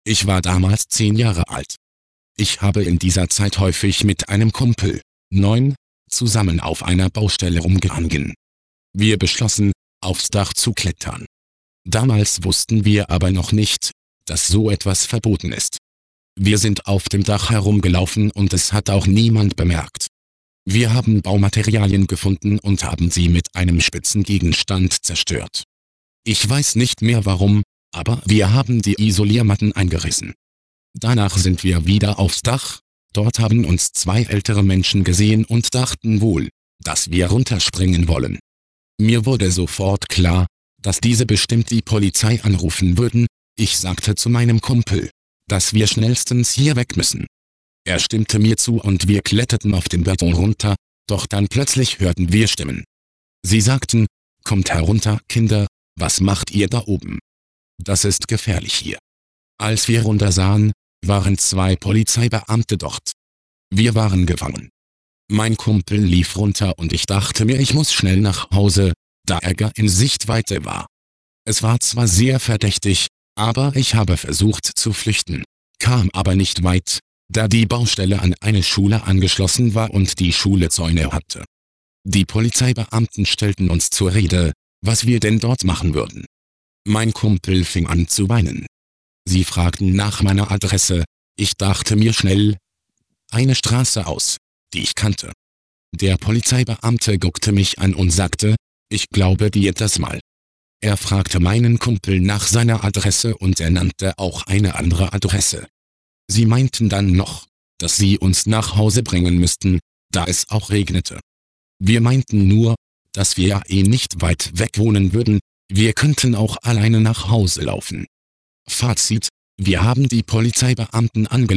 Ich war damals 10 Jahre alt. Ich habe in dieser Zeit häufig mit einem Kumpel, 9, zusammen auf einer Baustelle rumgehangen. Wir beschlossen, aufs Dach zu klettern. Damals wussten wir aber noch nicht, dass so etwas verboten ist. Wir sind auf dem Dach herumgelaufen und es hat auch niemand bemerkt. Wir haben Baumaterialien gefunden und haben sie mit einem spitzen Gegenstand zerstört. Ich weiß nicht mehr warum, aber wir haben die Isoliermatten eingerissen. Danach sind wir wieder aufs Dach, dort haben uns 2 ältere Menschen gesehen und dachten wohl, dass wir runterspringen wollen. Mir wurde sofort klar, dass diese bestimmt die Polizei anrufen würden. Ich sagte zu meinem Kumpel, dass wir schnellstens hier weg müssen. Er stimmte mir zu und wir kletterten auf den Beton runter, doch dann plötzlich hörten wir Stimmen. Sie sagten, kommt herunter, Kinder, was macht ihr da oben? Das ist gefährlich hier. Als wir runter sahen, waren 2 Polizeibeamte dort. Wir waren gefangen. Mein Kumpel lief runter und ich dachte mir, ich muss schnell nach Hause, da Ärger in Sichtweite war. Es war zwar sehr verdächtig, aber ich habe versucht zu flüchten, kam aber nicht weit, da die Baustelle an eine Schule angeschlossen war und die Schule Zäune hatte. Die Polizeibeamten stellten uns zur Rede, was wir denn dort machen würden. Mein Kumpel fing an zu weinen. Sie fragten nach meiner Adresse, ich dachte mir schnell eine Straße aus, die ich kannte. Der Polizeibeamte guckte mich an und sagte, ich glaube dir das mal. Er fragte meinen Kumpel nach seiner Adresse und er nannte auch eine andere Adresse. Sie meinten dann noch, dass sie uns nach Hause bringen müssten, da es auch regnete. Wir meinten nur, dass wir ja eh nicht weit weg wohnen würden, wir könnten auch alleine nach Hause laufen. Fazit: Wir haben die Polizeibeamten angelogen